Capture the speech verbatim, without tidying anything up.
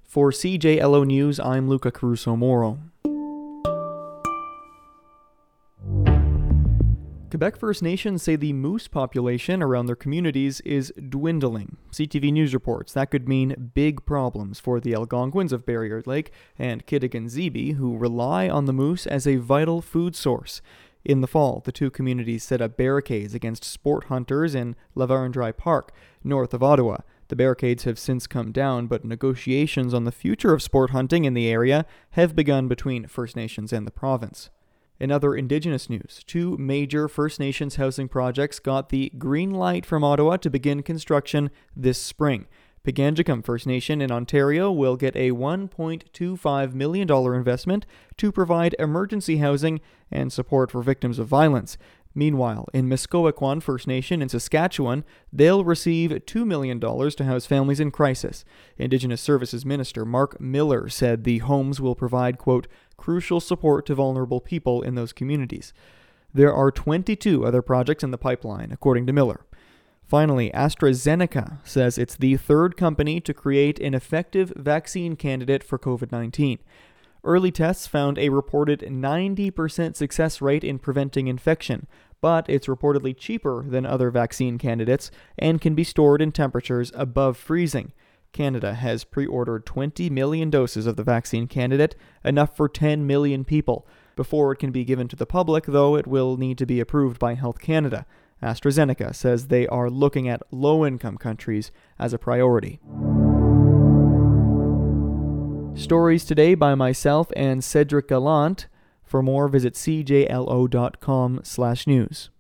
For C J L O News, I'm Luca Caruso-Moro. Quebec First Nations say the moose population around their communities is dwindling. C T V News reports that could mean big problems for the Algonquins of Barrier Lake and Kitigan-Zibi, who rely on the moose as a vital food source. In the fall, the two communities set up barricades against sport hunters in La Vérendrye Park, north of Ottawa. The barricades have since come down, but negotiations on the future of sport hunting in the area have begun between First Nations and the province. In other Indigenous news, two major First Nations housing projects got the green light from Ottawa to begin construction this spring. Piganjicum First Nation in Ontario will get a one point two five million dollars investment to provide emergency housing and support for victims of violence. Meanwhile, in Miskowakwon First Nation in Saskatchewan, they'll receive two million dollars to house families in crisis. Indigenous Services Minister Mark Miller said the homes will provide, quote, crucial support to vulnerable people in those communities. There are twenty-two other projects in the pipeline, according to Miller. Finally, AstraZeneca says it's the third company to create an effective vaccine candidate for covid nineteen. Early tests found a reported ninety percent success rate in preventing infection, but it's reportedly cheaper than other vaccine candidates and can be stored in temperatures above freezing. Canada has pre-ordered twenty million doses of the vaccine candidate, enough for ten million people. Before it can be given to the public, though, it will need to be approved by Health Canada. AstraZeneca says they are looking at low-income countries as a priority. Stories today by myself and Cedric Gallant. For more, visit c j l o dot com slash news.